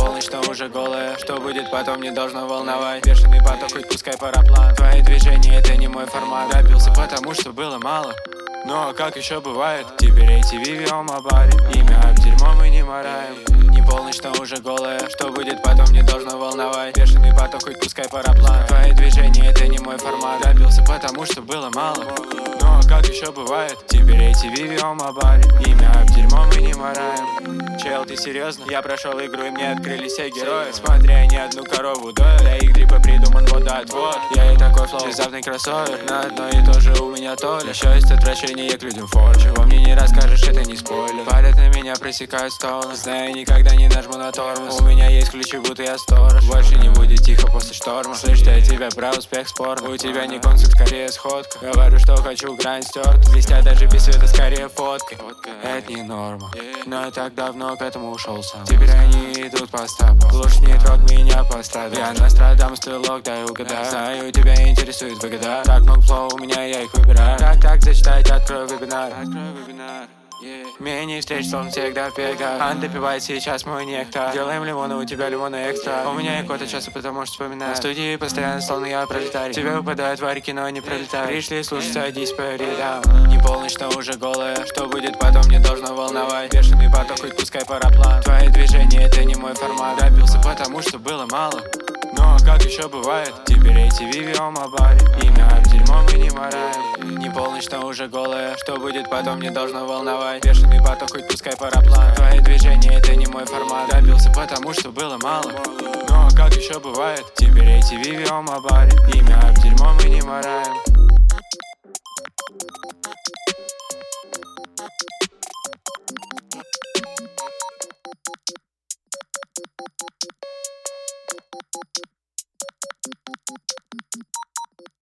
полночь, но уже голая. Что будет потом, не должно волновать. Бешеный поток, хоть пускай параплан. Твои движения, это не мой формат. Добился, потому что было мало. Но как еще бывает? Теперь ATV в мобаре. Имя об дерьмо мы не мораем. Не полночь, но уже голая. Что будет потом, не должно волновать. Бешеный поток, хоть пускай параплан. Твои движения, это не мой формат. Добился, потому что было мало. Но как еще бывает? Теперь ATV в мобаре. Имя об дерьмо мы не мораем. Чел, ты серьезно? Я прошел игру и мне открылись все герои. Смотря ни одну корову доят. Для их дрипа придуман водоотвод. Я и такой флоу, внезапный кроссовер. На одно и то же у меня то ли. Еще есть отвращение к людям фор. Чего мне не расскажешь, это не спойлер. Палят на меня, пресекают стоны. Знаю, никогда не нажму на тормоз. У меня есть ключи, будто я сторож. Больше не будет тихо после шторма. Слышь, я тебя про успех спорт. У тебя не концерт, скорее сходка. Говорю, что хочу, грань стерт. Блестя даже без света, скорее фотка. Это не норма, но я так давно к этому ушел сам. Теперь они идут по стопам. Глушнит рок, меня пострадал. Я Нострадамус, ты лог, дай угадай. Знаю, тебя интересует выгода. Так много флоу у меня, я их выбираю. Так, зачитать, открой вебинар. Мини встреч, словно всегда в бегах. Ан допивает сейчас мой нектар. Делаем лимоны, у тебя лимоны экстра. У меня и кота часа, потому что вспоминаю. На студии постоянно, словно я пролетарий. Тебе выпадают варики, но не пролетают. Пришли слушать, садись по рядам. Не полночь, но уже голая. Что будет потом, не должно волновать. Бешеный поток, хоть пускай параплан. Твои движения, это не мой формат. Добился, потому что было мало. Но как еще бывает? Теперь ATV в мобаре. Имя об дерьмо мы не мораем. Не полночь, но уже голая. Что будет потом, не должно волновать. Бешеный поток, хоть пускай параплан. Твои движения, это не мой формат. Добился, потому что было мало. Но как еще бывает? Теперь ATV в мобаре. Имя об дерьмо мы не мораем.